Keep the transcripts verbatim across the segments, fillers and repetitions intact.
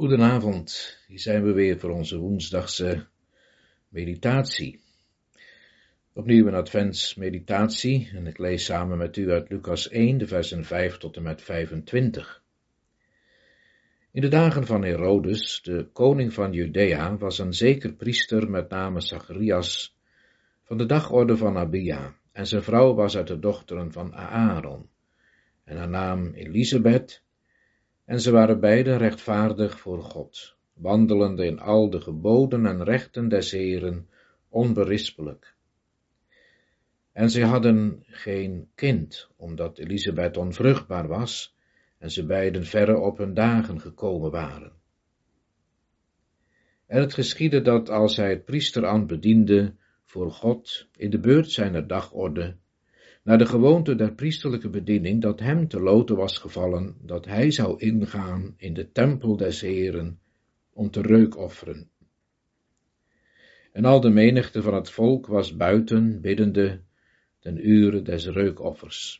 Goedenavond, hier zijn we weer voor onze woensdagse meditatie. Opnieuw een adventsmeditatie en ik lees samen met u uit Lucas één, de versen vijf tot en met vijfentwintig. In de dagen van Herodes, de koning van Judea, was een zeker priester met name Zacharias van de dagorde van Abia, en zijn vrouw was uit de dochteren van Aaron, en haar naam Elisabeth, en ze waren beiden rechtvaardig voor God, wandelende in al de geboden en rechten des Heeren, onberispelijk. En zij hadden geen kind, omdat Elisabeth onvruchtbaar was, en ze beiden verre op hun dagen gekomen waren. En het geschiedde dat als hij het priesterambt bediende voor God in de beurt zijner dagorde, naar de gewoonte der priesterlijke bediening, dat hem te loten was gevallen, dat hij zou ingaan in de tempel des Heeren, om te reukofferen. En al de menigte van het volk was buiten, biddende, ten ure des reukoffers.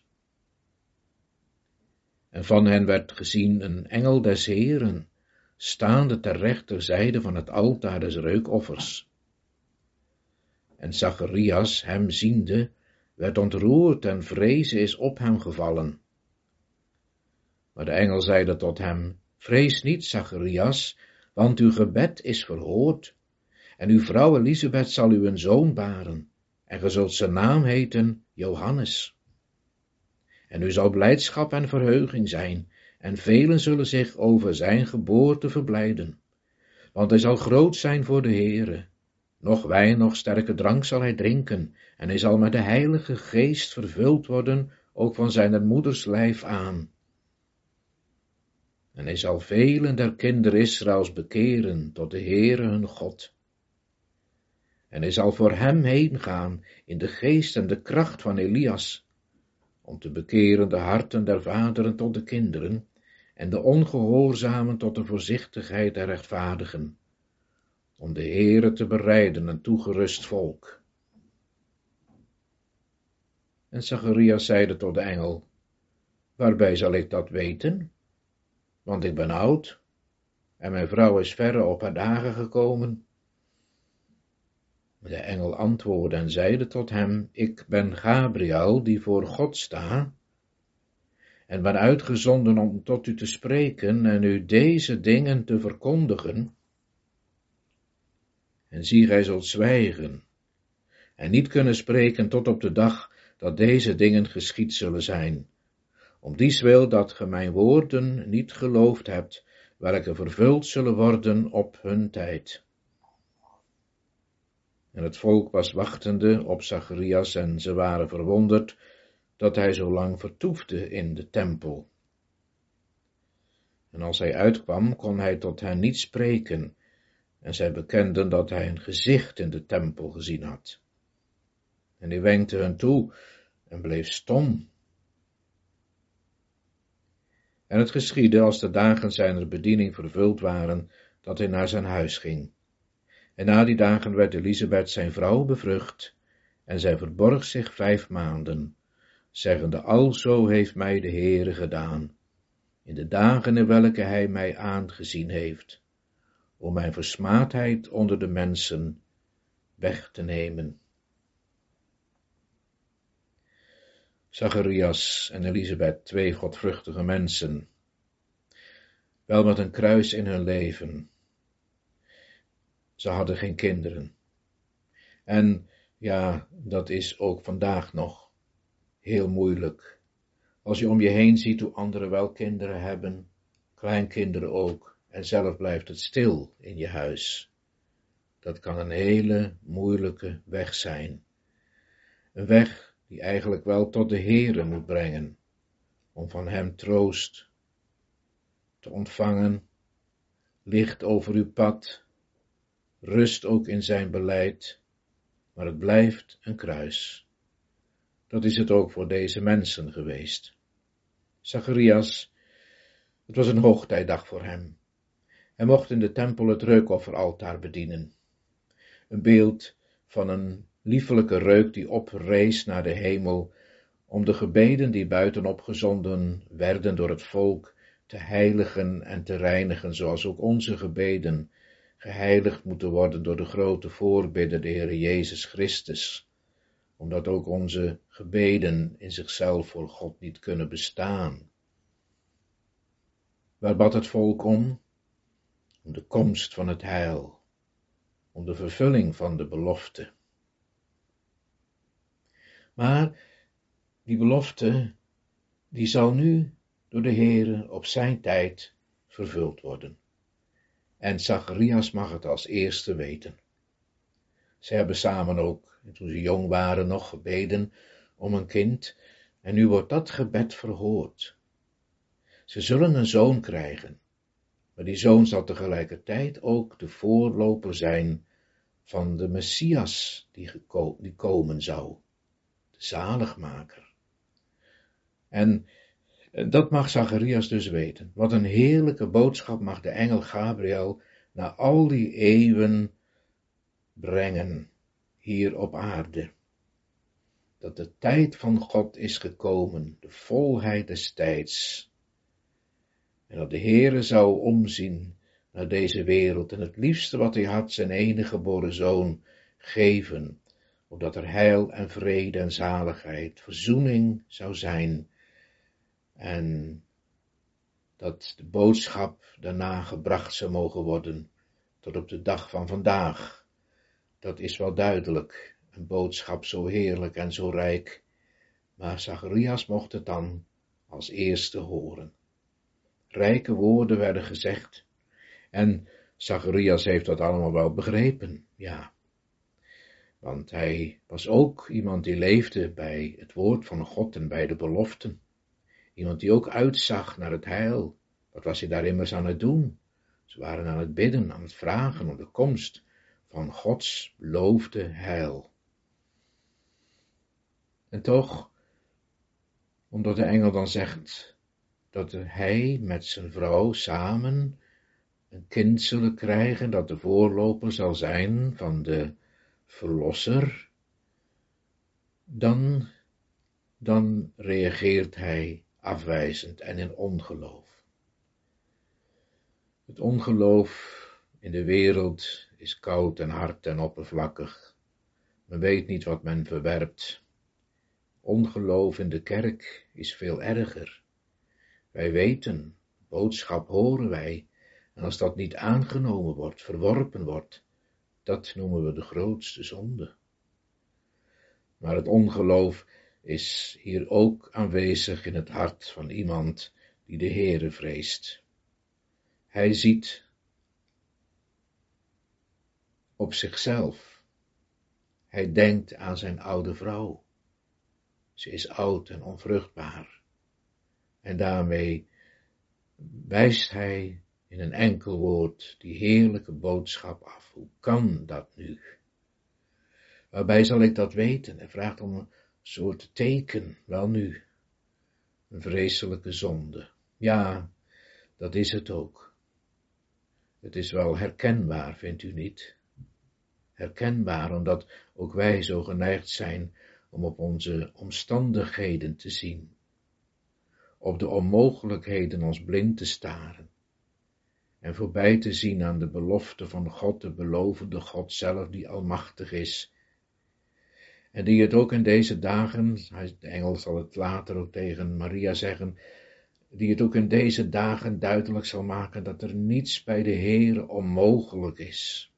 En van hen werd gezien een engel des Heeren, staande ter rechterzijde van het altaar des reukoffers. En Zacharias, hem ziende, werd ontroerd en vreze is op hem gevallen. Maar de engel zeide tot hem, vrees niet, Zacharias, want uw gebed is verhoord, en uw vrouw Elisabeth zal u een zoon baren, en ge zult zijn naam heten Johannes. En u zal blijdschap en verheuging zijn, en velen zullen zich over zijn geboorte verblijden, want hij zal groot zijn voor de Heere. Nog wijn, nog sterke drank zal hij drinken, en hij zal met de Heilige Geest vervuld worden, ook van zijn moeders lijf aan. En hij zal velen der kinderen Israëls bekeren tot de Heere hun God. En hij zal voor hem heen gaan in de geest en de kracht van Elias, om te bekeren de harten der vaderen tot de kinderen, en de ongehoorzamen tot de voorzichtigheid der rechtvaardigen, om de Heere te bereiden een toegerust volk. En Zacharias zeide tot de engel, waarbij zal ik dat weten? Want ik ben oud, en mijn vrouw is verre op haar dagen gekomen. De engel antwoordde en zeide tot hem, ik ben Gabriel, die voor God sta, en ben uitgezonden om tot u te spreken en u deze dingen te verkondigen. En zie, gij zult zwijgen, en niet kunnen spreken tot op de dag dat deze dingen geschied zullen zijn, om dies wil dat ge mijn woorden niet geloofd hebt, welke vervuld zullen worden op hun tijd. En het volk was wachtende op Zacharias, en ze waren verwonderd dat hij zo lang vertoefde in de tempel. En als hij uitkwam, kon hij tot hen niet spreken, en zij bekenden dat hij een gezicht in de tempel gezien had. En hij wenkte hen toe en bleef stom. En het geschiedde, als de dagen zijner bediening vervuld waren, dat hij naar zijn huis ging. En na die dagen werd Elisabeth zijn vrouw bevrucht, en zij verborg zich vijf maanden, zeggende, alzo heeft mij de Heere gedaan, in de dagen in welke hij mij aangezien heeft, om mijn versmaadheid onder de mensen weg te nemen. Zacharias en Elisabeth, twee godvruchtige mensen, wel met een kruis in hun leven. Ze hadden geen kinderen. En ja, dat is ook vandaag nog heel moeilijk. Als je om je heen ziet hoe anderen wel kinderen hebben, kleinkinderen ook, en zelf blijft het stil in je huis. Dat kan een hele moeilijke weg zijn. Een weg die eigenlijk wel tot de Heere moet brengen, om van hem troost te ontvangen, licht over uw pad, rust ook in zijn beleid, maar het blijft een kruis. Dat is het ook voor deze mensen geweest. Zacharias, het was een hoogtijdag voor hem. Hij mocht in de tempel het reukofferaltaar bedienen. Een beeld van een liefelijke reuk die oprees naar de hemel, om de gebeden die buitenop gezonden werden door het volk te heiligen en te reinigen, zoals ook onze gebeden geheiligd moeten worden door de grote voorbidder, de Heer Jezus Christus, omdat ook onze gebeden in zichzelf voor God niet kunnen bestaan. Waar bad het volk om? Om de komst van het heil, om de vervulling van de belofte. Maar die belofte, die zal nu door de Heere op zijn tijd vervuld worden. En Zacharias mag het als eerste weten. Ze hebben samen ook, toen ze jong waren, nog gebeden om een kind. En nu wordt dat gebed verhoord. Ze zullen een zoon krijgen. Maar die zoon zal tegelijkertijd ook de voorloper zijn van de Messias die, geko- die komen zou. De zaligmaker. En dat mag Zacharias dus weten. Wat een heerlijke boodschap mag de engel Gabriel na al die eeuwen brengen hier op aarde. Dat de tijd van God is gekomen, de volheid des tijds. En dat de Heere zou omzien naar deze wereld en het liefste wat hij had, zijn enige geboren zoon, geven, opdat er heil en vrede en zaligheid, verzoening zou zijn. En dat de boodschap daarna gebracht zou mogen worden tot op de dag van vandaag. Dat is wel duidelijk, een boodschap zo heerlijk en zo rijk, maar Zacharias mocht het dan als eerste horen. Rijke woorden werden gezegd en Zacharias heeft dat allemaal wel begrepen, ja. Want hij was ook iemand die leefde bij het woord van God en bij de beloften. Iemand die ook uitzag naar het heil. Wat was hij daar immers aan het doen? Ze waren aan het bidden, aan het vragen om de komst van Gods beloofde heil. En toch, omdat de engel dan zegt dat hij met zijn vrouw samen een kind zullen krijgen, dat de voorloper zal zijn van de verlosser, dan, dan reageert hij afwijzend en in ongeloof. Het ongeloof in de wereld is koud en hard en oppervlakkig. Men weet niet wat men verwerpt. Ongeloof in de kerk is veel erger. Wij weten, boodschap horen wij, en als dat niet aangenomen wordt, verworpen wordt, dat noemen we de grootste zonde. Maar het ongeloof is hier ook aanwezig in het hart van iemand die de Heere vreest. Hij ziet op zichzelf. Hij denkt aan zijn oude vrouw. Ze is oud en onvruchtbaar. En daarmee wijst hij in een enkel woord die heerlijke boodschap af. Hoe kan dat nu? Waarbij zal ik dat weten? Hij vraagt om een soort teken. Wel nu, een vreselijke zonde. Ja, dat is het ook. Het is wel herkenbaar, vindt u niet? Herkenbaar, omdat ook wij zo geneigd zijn om op onze omstandigheden te zien. Op de onmogelijkheden ons blind te staren. En voorbij te zien aan de belofte van God, de belovende God zelf, die almachtig is. En die het ook in deze dagen, de engel zal het later ook tegen Maria zeggen, die het ook in deze dagen duidelijk zal maken dat er niets bij de Heere onmogelijk is.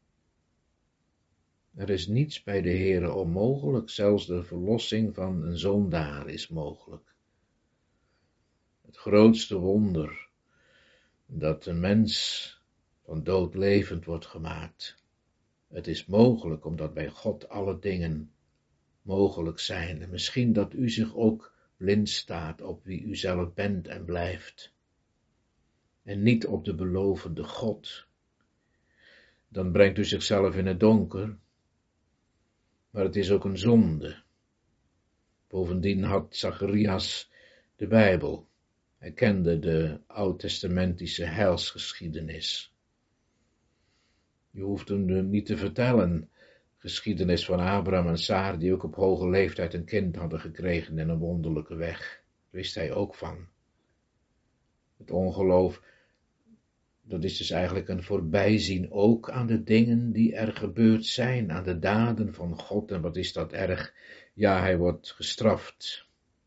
Er is niets bij de Heere onmogelijk, zelfs de verlossing van een zondaar is mogelijk. Het grootste wonder, dat een mens van dood levend wordt gemaakt. Het is mogelijk, omdat bij God alle dingen mogelijk zijn. En misschien dat u zich ook blind staat op wie u zelf bent en blijft. En niet op de belovende God. Dan brengt u zichzelf in het donker. Maar het is ook een zonde. Bovendien had Zacharias de Bijbel. Hij kende de oud-testamentische heilsgeschiedenis. Je hoeft hem niet te vertellen, geschiedenis van Abraham en Sara, die ook op hoge leeftijd een kind hadden gekregen in een wonderlijke weg. Daar wist hij ook van. Het ongeloof, dat is dus eigenlijk een voorbijzien ook aan de dingen die er gebeurd zijn, aan de daden van God. En wat is dat erg? Ja, hij wordt gestraft.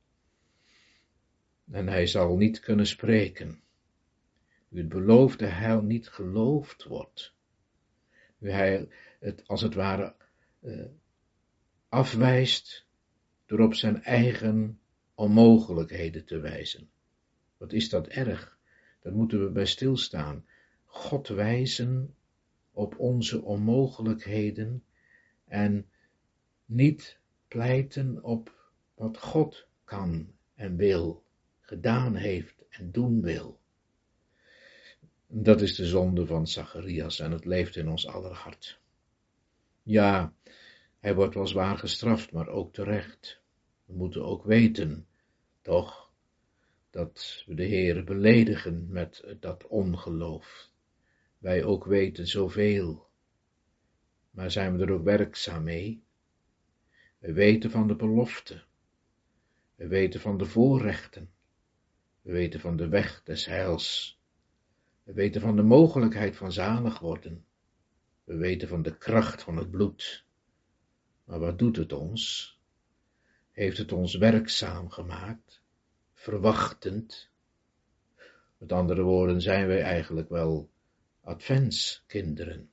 En hij zal niet kunnen spreken. Nu het beloofde heil niet geloofd wordt. Nu hij het als het ware uh, afwijst door op zijn eigen onmogelijkheden te wijzen. Wat is dat erg? Daar moeten we bij stilstaan. God wijzen op onze onmogelijkheden en niet pleiten op wat God kan en wil, gedaan heeft en doen wil. Dat is de zonde van Zacharias en het leeft in ons aller hart. Ja, hij wordt wel zwaar gestraft, maar ook terecht. We moeten ook weten, toch, dat we de Heere beledigen met dat ongeloof. Wij ook weten zoveel, maar zijn we er ook werkzaam mee? We weten van de belofte, we weten van de voorrechten, we weten van de weg des heils, we weten van de mogelijkheid van zalig worden, we weten van de kracht van het bloed. Maar wat doet het ons? Heeft het ons werkzaam gemaakt? Verwachtend? Met andere woorden, zijn wij eigenlijk wel adventskinderen.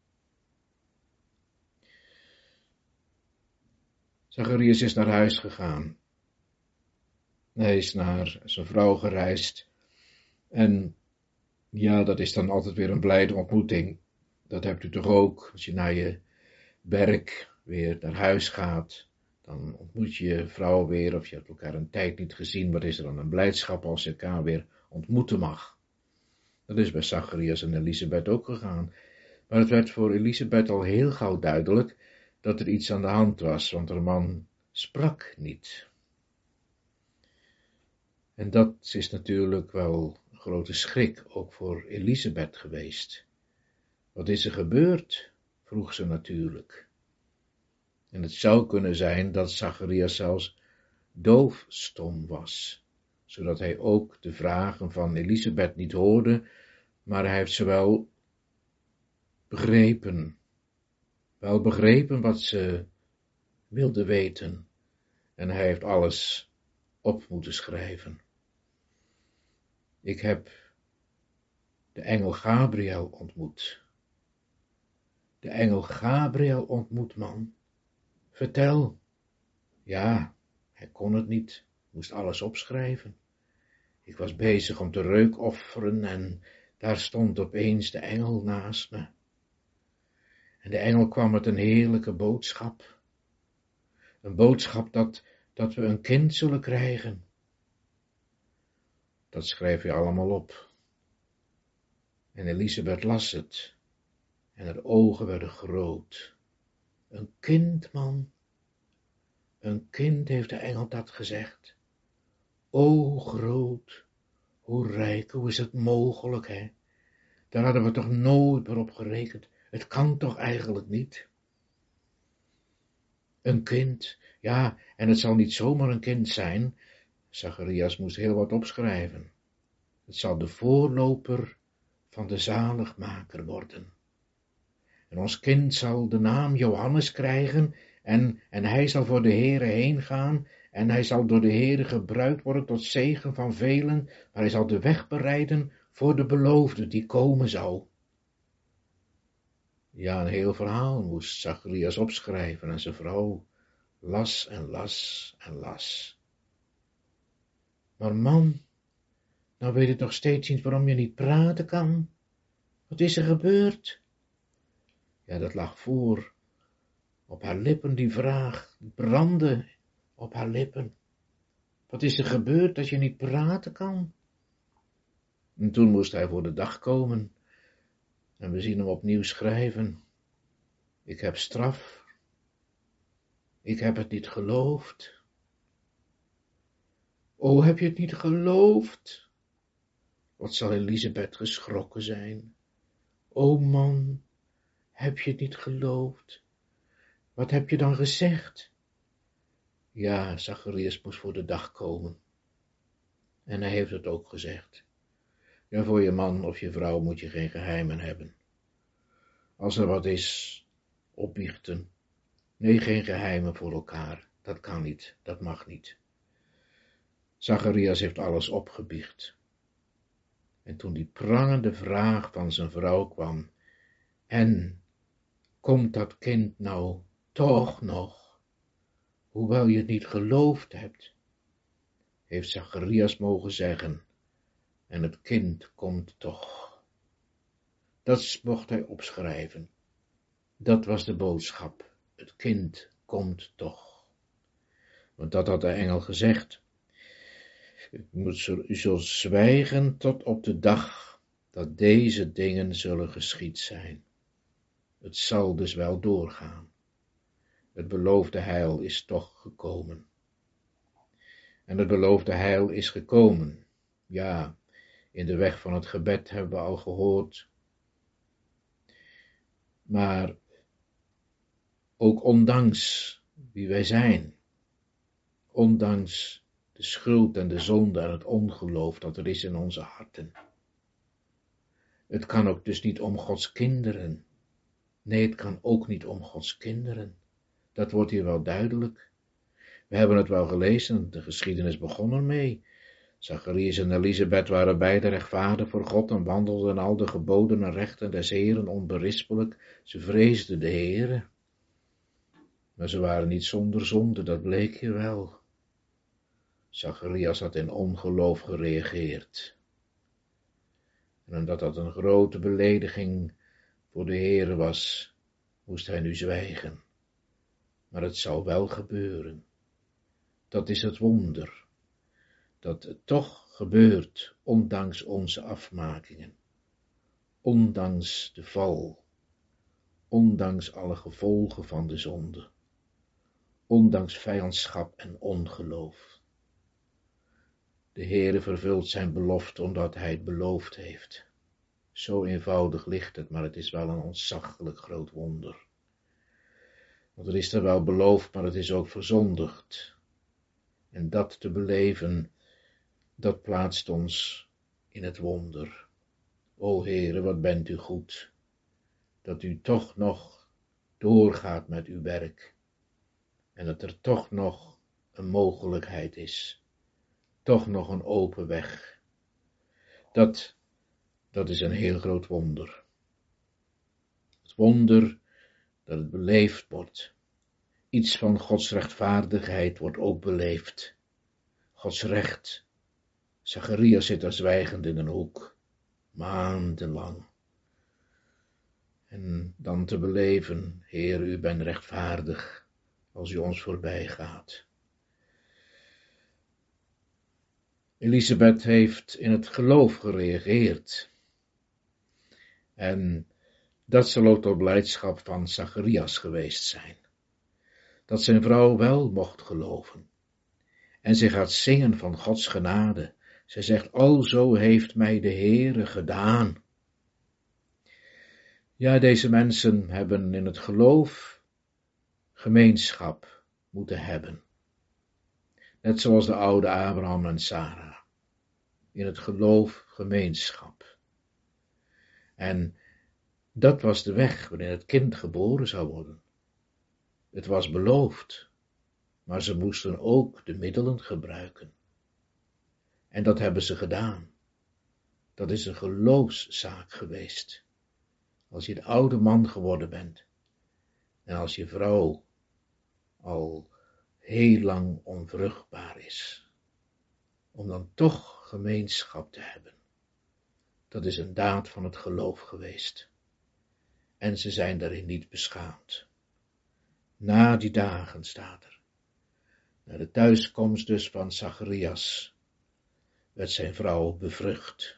Zacharias is naar huis gegaan. Hij is naar zijn vrouw gereisd. En ja, dat is dan altijd weer een blijde ontmoeting. Dat hebt u toch ook, als je naar je werk weer naar huis gaat. Dan ontmoet je je vrouw weer, of je hebt elkaar een tijd niet gezien. Wat is er dan een blijdschap als je elkaar weer ontmoeten mag? Dat is bij Zacharias en Elisabeth ook gegaan. Maar het werd voor Elisabeth al heel gauw duidelijk dat er iets aan de hand was, want haar man sprak niet. En dat is natuurlijk wel een grote schrik, ook voor Elisabeth geweest. Wat is er gebeurd? Vroeg ze natuurlijk. En het zou kunnen zijn dat Zacharias zelfs doofstom was, zodat hij ook de vragen van Elisabeth niet hoorde, maar hij heeft ze wel begrepen, wel begrepen wat ze wilde weten, en hij heeft alles op moeten schrijven. Ik heb de engel Gabriel ontmoet. De engel Gabriel ontmoet, man. Vertel. Ja, hij kon het niet, moest alles opschrijven. Ik was bezig om te reukofferen en daar stond opeens de engel naast me. En de engel kwam met een heerlijke boodschap. Een boodschap dat, dat we een kind zullen krijgen. Dat schreef je allemaal op. En Elisabeth las het. En haar ogen werden groot. Een kind, man. Een kind, heeft de engel dat gezegd. O groot, hoe rijk, hoe is het mogelijk, hè? Daar hadden we toch nooit meer op gerekend. Het kan toch eigenlijk niet? Een kind, ja, en het zal niet zomaar een kind zijn. Zacharias moest heel wat opschrijven. Het zal de voorloper van de zaligmaker worden. En ons kind zal de naam Johannes krijgen, en, en hij zal voor de Heere heen gaan, en hij zal door de Heere gebruikt worden tot zegen van velen, maar hij zal de weg bereiden voor de beloofde die komen zal. Ja, een heel verhaal moest Zacharias opschrijven, en zijn vrouw las en las en las. Maar man, nou weet ik nog steeds niet waarom je niet praten kan. Wat is er gebeurd? Ja, dat lag voor. Op haar lippen die vraag brandde op haar lippen. Wat is er gebeurd dat je niet praten kan? En toen moest hij voor de dag komen. En we zien hem opnieuw schrijven. Ik heb straf. Ik heb het niet geloofd. O, heb je het niet geloofd? Wat zal Elisabeth geschrokken zijn. O man, heb je het niet geloofd? Wat heb je dan gezegd? Ja, Zacharias moest voor de dag komen. En hij heeft het ook gezegd. Ja, voor je man of je vrouw moet je geen geheimen hebben. Als er wat is, opbiechten. Nee, geen geheimen voor elkaar. Dat kan niet, dat mag niet. Zacharias heeft alles opgebiecht. En toen die prangende vraag van zijn vrouw kwam, en komt dat kind nou toch nog, hoewel je het niet geloofd hebt, heeft Zacharias mogen zeggen, en het kind komt toch. Dat mocht hij opschrijven. Dat was de boodschap. Het kind komt toch. Want dat had de engel gezegd. U zult zwijgen tot op de dag dat deze dingen zullen geschied zijn. Het zal dus wel doorgaan. Het beloofde heil is toch gekomen. En het beloofde heil is gekomen. Ja, in de weg van het gebed hebben we al gehoord. Maar ook ondanks wie wij zijn, ondanks de schuld en de zonde en het ongeloof dat er is in onze harten. Het kan ook dus niet om Gods kinderen. Nee, het kan ook niet om Gods kinderen. Dat wordt hier wel duidelijk. We hebben het wel gelezen, de geschiedenis begon ermee. Zacharias en Elisabeth waren beide rechtvaardig voor God en wandelden al de geboden en rechten des Heeren onberispelijk. Ze vreesden de Heere. Maar ze waren niet zonder zonde, dat bleek je wel. Zacharias had in ongeloof gereageerd. En omdat dat een grote belediging voor de Heere was, moest hij nu zwijgen. Maar het zal wel gebeuren. Dat is het wonder. Dat het toch gebeurt, ondanks onze afmakingen. Ondanks de val. Ondanks alle gevolgen van de zonde. Ondanks vijandschap en ongeloof. De Heere vervult zijn belofte omdat hij het beloofd heeft. Zo eenvoudig ligt het, maar het is wel een ontzaglijk groot wonder. Want er is er wel beloofd, maar het is ook verzondigd. En dat te beleven, dat plaatst ons in het wonder. O Heere, wat bent u goed, dat u toch nog doorgaat met uw werk. En dat er toch nog een mogelijkheid is. Toch nog een open weg. Dat, dat is een heel groot wonder. Het wonder dat het beleefd wordt. Iets van Gods rechtvaardigheid wordt ook beleefd. Gods recht. Zacharias zit daar zwijgend in een hoek. Maandenlang. En dan te beleven, Heer, u bent rechtvaardig als u ons voorbij gaat. Elisabeth heeft in het geloof gereageerd. En dat zal ook tot blijdschap van Zacharias geweest zijn. Dat zijn vrouw wel mocht geloven. En zij gaat zingen van Gods genade. Zij zegt, alzo heeft mij de Heere gedaan. Ja, deze mensen hebben in het geloof gemeenschap moeten hebben. Net zoals de oude Abraham en Sarah. In het geloof gemeenschap. En dat was de weg waarin het kind geboren zou worden. Het was beloofd, maar ze moesten ook de middelen gebruiken. En dat hebben ze gedaan. Dat is een geloofszaak geweest. Als je de oude man geworden bent, en als je vrouw al heel lang onvruchtbaar is, om dan toch gemeenschap te hebben. Dat is een daad van het geloof geweest. En ze zijn daarin niet beschaamd. Na die dagen staat er, na de thuiskomst dus van Zacharias, werd zijn vrouw bevrucht.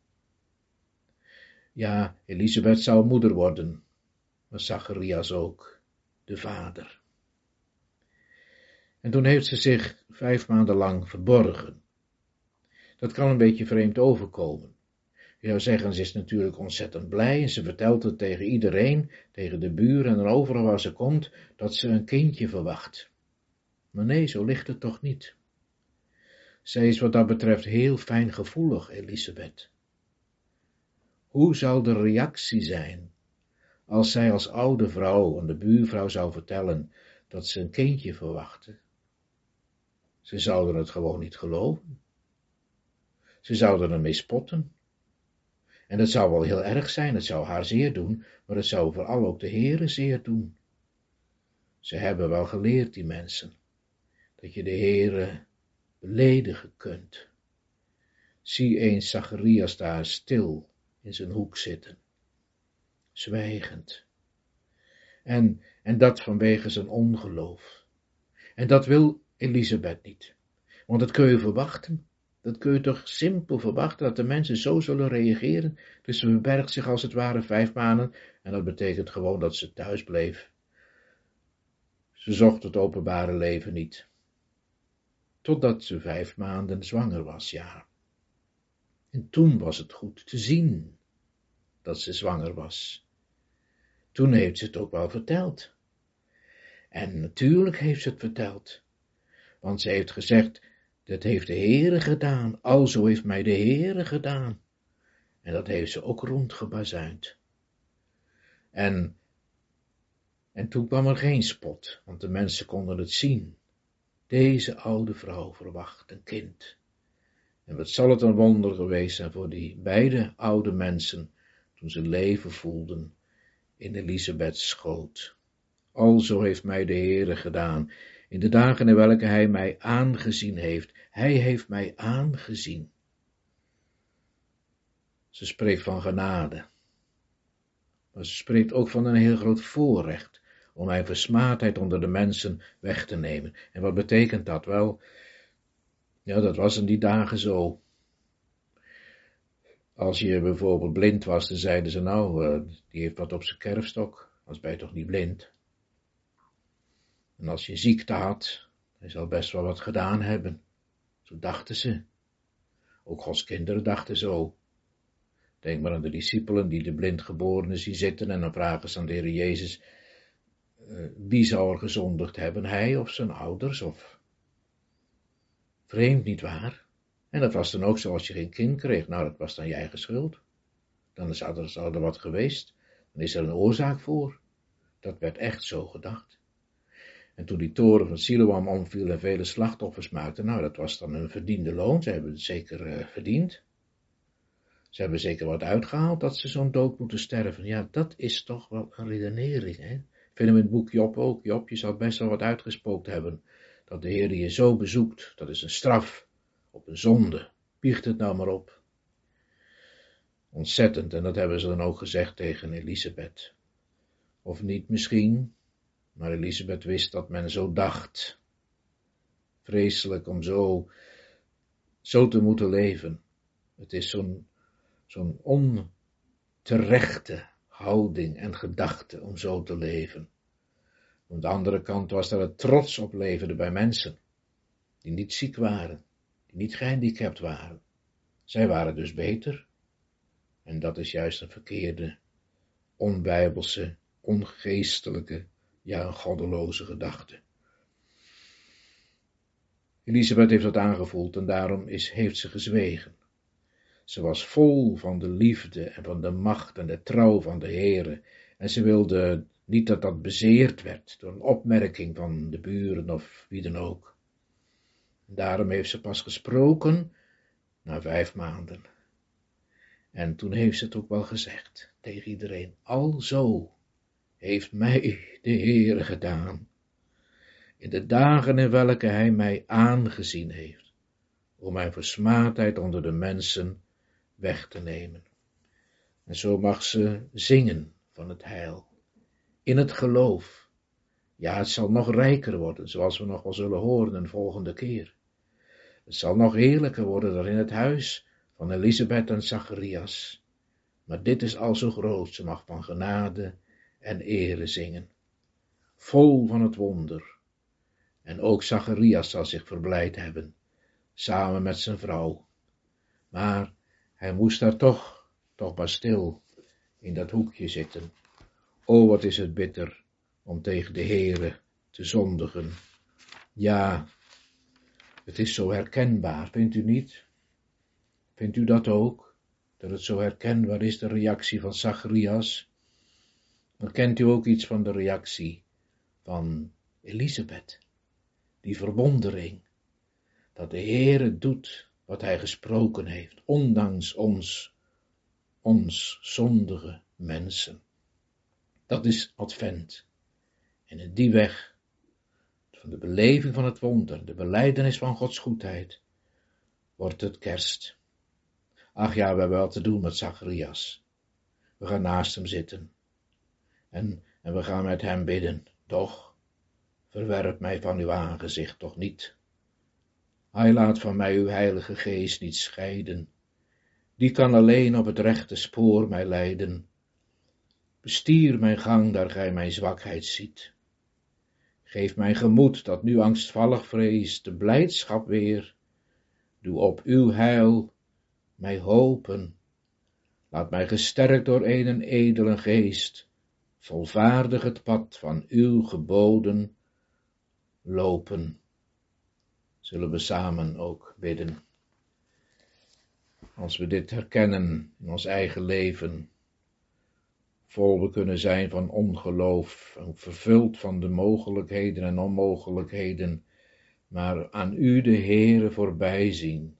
Ja, Elisabeth zou moeder worden, maar Zacharias ook, de vader. En toen heeft ze zich vijf maanden lang verborgen. Dat kan een beetje vreemd overkomen. Je zou zeggen, ze is natuurlijk ontzettend blij en ze vertelt het tegen iedereen, tegen de buren en overal waar ze komt, dat ze een kindje verwacht. Maar nee, zo ligt het toch niet. Zij is wat dat betreft heel fijngevoelig, Elisabeth. Hoe zal de reactie zijn als zij als oude vrouw aan de buurvrouw zou vertellen dat ze een kindje verwachtte? Ze zouden het gewoon niet geloven. Ze zouden ermee spotten. En dat zou wel heel erg zijn, het zou haar zeer doen, maar het zou vooral ook de Heere zeer doen. Ze hebben wel geleerd, die mensen, dat je de Heere beledigen kunt. Zie eens Zacharias daar stil in zijn hoek zitten, zwijgend. En, en dat vanwege zijn ongeloof. En dat wil Elisabeth niet, want dat kun je verwachten. Dat kun je toch simpel verwachten, dat de mensen zo zullen reageren. Dus ze verbergt zich als het ware vijf maanden, en dat betekent gewoon dat ze thuis bleef. Ze zocht het openbare leven niet. Totdat ze vijf maanden zwanger was, ja. En toen was het goed te zien dat ze zwanger was. Toen heeft ze het ook wel verteld. En natuurlijk heeft ze het verteld. Want ze heeft gezegd, dat heeft de Heere gedaan, alzo heeft mij de Heere gedaan. En dat heeft ze ook rondgebazuind. En, en toen kwam er geen spot, want de mensen konden het zien. Deze oude vrouw verwacht een kind. En wat zal het een wonder geweest zijn voor die beide oude mensen, toen ze leven voelden in Elisabeths schoot. Alzo heeft mij de Heere gedaan, in de dagen in welke hij mij aangezien heeft. Hij heeft mij aangezien. Ze spreekt van genade. Maar ze spreekt ook van een heel groot voorrecht om mijn versmaadheid onder de mensen weg te nemen. En wat betekent dat? Wel, ja, dat was in die dagen zo. Als je bijvoorbeeld blind was, dan zeiden ze nou, uh, die heeft wat op zijn kerfstok, anders ben je toch niet blind. En als je ziekte had, hij zal best wel wat gedaan hebben. Zo dachten ze. Ook Gods kinderen dachten zo. Denk maar aan de discipelen die de blindgeborenen zien zitten en dan vragen ze aan de Heer Jezus, uh, wie zou er gezondigd hebben, hij of zijn ouders, of vreemd niet waar? En dat was dan ook zo als je geen kind kreeg, nou dat was dan je eigen schuld. Dan zou er, zou er wat geweest, dan is er een oorzaak voor. Dat werd echt zo gedacht. En toen die toren van Siloam omviel en vele slachtoffers maakten, nou dat was dan hun verdiende loon, ze hebben het zeker uh, verdiend. Ze hebben zeker wat uitgehaald dat ze zo'n dood moeten sterven. Ja, dat is toch wel een redenering, hè. Vinden we in het boek Job ook. Job, je zal best wel wat uitgespookt hebben. Dat de Heer je zo bezoekt, dat is een straf op een zonde. Biecht het nou maar op. Ontzettend, en dat hebben ze dan ook gezegd tegen Elisabeth. Of niet misschien, maar Elisabeth wist dat men zo dacht. Vreselijk om zo, zo te moeten leven. Het is zo'n zo'n onterechte houding en gedachte om zo te leven. Aan de andere kant was er het trots op levende bij mensen, die niet ziek waren, die niet gehandicapt waren. Zij waren dus beter. En dat is juist een verkeerde, onbijbelse, ongeestelijke, ja een goddeloze gedachte. Elisabeth heeft dat aangevoeld en daarom is, heeft ze gezwegen. Ze was vol van de liefde en van de macht en de trouw van de Heere. En ze wilde niet dat dat bezeerd werd door een opmerking van de buren of wie dan ook. En daarom heeft ze pas gesproken na vijf maanden. En toen heeft ze het ook wel gezegd tegen iedereen. Alzo heeft mij de Heere gedaan. In de dagen in welke hij mij aangezien heeft. Om mijn versmaadheid onder de mensen weg te nemen. En zo mag ze zingen van het heil. In het geloof. Ja, het zal nog rijker worden, zoals we nog wel zullen horen een volgende keer. Het zal nog heerlijker worden dan in het huis van Elisabeth en Zacharias. Maar dit is al zo groot, ze mag van genade en ere zingen. Vol van het wonder. En ook Zacharias zal zich verblijd hebben, samen met zijn vrouw. Maar hij moest daar toch, toch maar stil in dat hoekje zitten. O, wat is het bitter om tegen de Heere te zondigen. Ja, het is zo herkenbaar, vindt u niet? Vindt u dat ook? dat het zo herkenbaar is, de reactie van Zacharias. Dan kent u ook iets van de reactie van Elisabeth. Die verwondering, dat de Heere doet wat hij gesproken heeft, ondanks ons, ons zondige mensen. Dat is Advent. En in die weg van de beleving van het wonder, de belijdenis van Gods goedheid, wordt het kerst. Ach ja, we hebben wel te doen met Zacharias. We gaan naast hem zitten. En, en we gaan met hem bidden. Doch, verwerp mij van uw aangezicht toch niet. Hij laat van mij uw heilige geest niet scheiden. Die kan alleen op het rechte spoor mij leiden. Bestier mijn gang, daar gij mijn zwakheid ziet. Geef mijn gemoed, dat nu angstvallig vreest, de blijdschap weer. Doe op uw heil mij hopen. Laat mij gesterkt door een edele geest, volvaardig het pad van uw geboden lopen. Zullen we samen ook bidden. Als we dit herkennen in ons eigen leven, vol we kunnen zijn van ongeloof, en vervuld van de mogelijkheden en onmogelijkheden, maar aan u de Heere voorbij zien.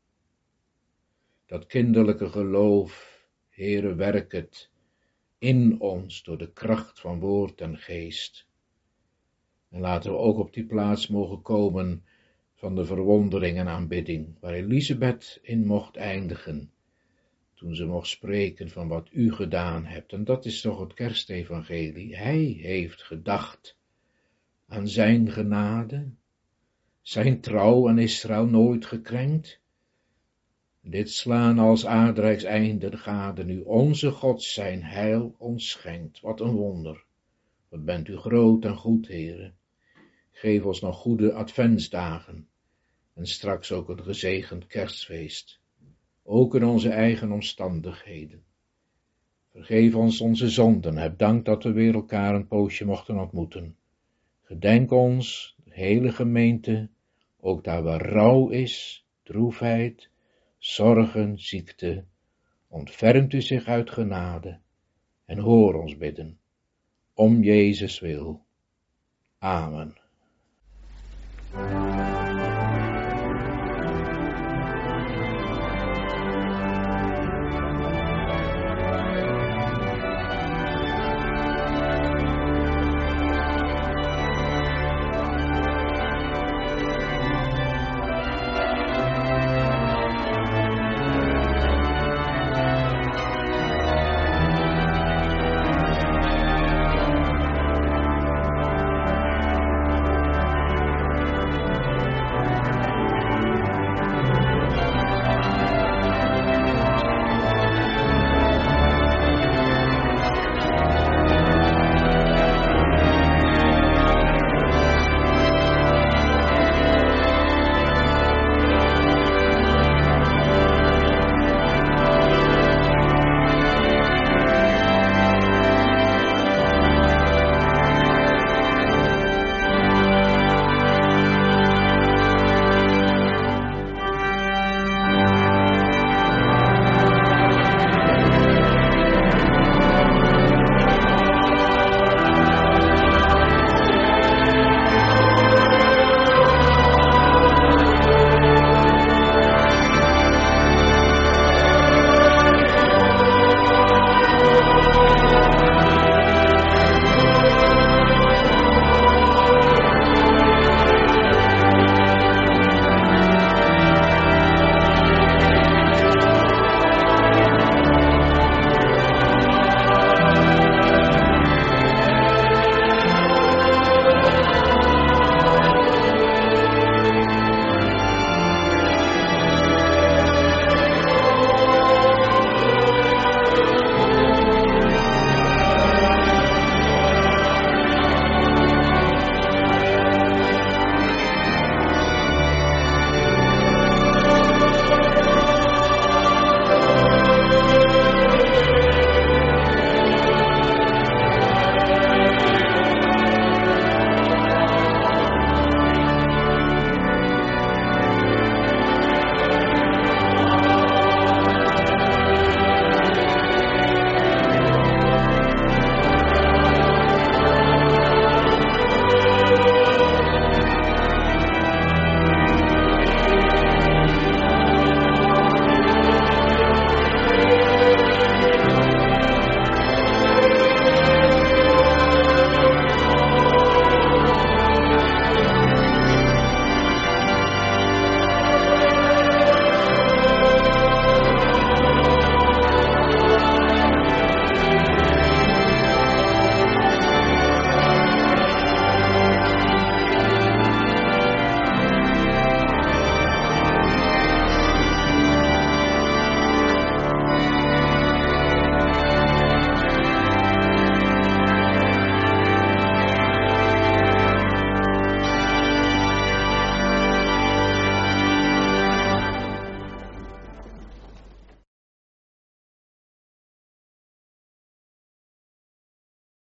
Dat kinderlijke geloof, Heere, werk het in ons door de kracht van woord en geest. En laten we ook op die plaats mogen komen van de verwondering en aanbidding, waar Elisabeth in mocht eindigen, toen ze mocht spreken van wat u gedaan hebt. En dat is toch het kerstevangelie. Hij heeft gedacht aan zijn genade, zijn trouw aan Israël nooit gekrenkt. Dit slaan als aardrijks einde gade, nu onze God zijn heil ons schenkt. Wat een wonder. Wat bent u groot en goed, Heere. Geef ons nog goede adventsdagen en straks ook een gezegend kerstfeest. Ook in onze eigen omstandigheden. Vergeef ons onze zonden, heb dank dat we weer elkaar een poosje mochten ontmoeten. Gedenk ons, de hele gemeente, ook daar waar rouw is, droefheid, zorgen, ziekte, ontfermt u zich uit genade en hoor ons bidden, om Jezus wil. Amen.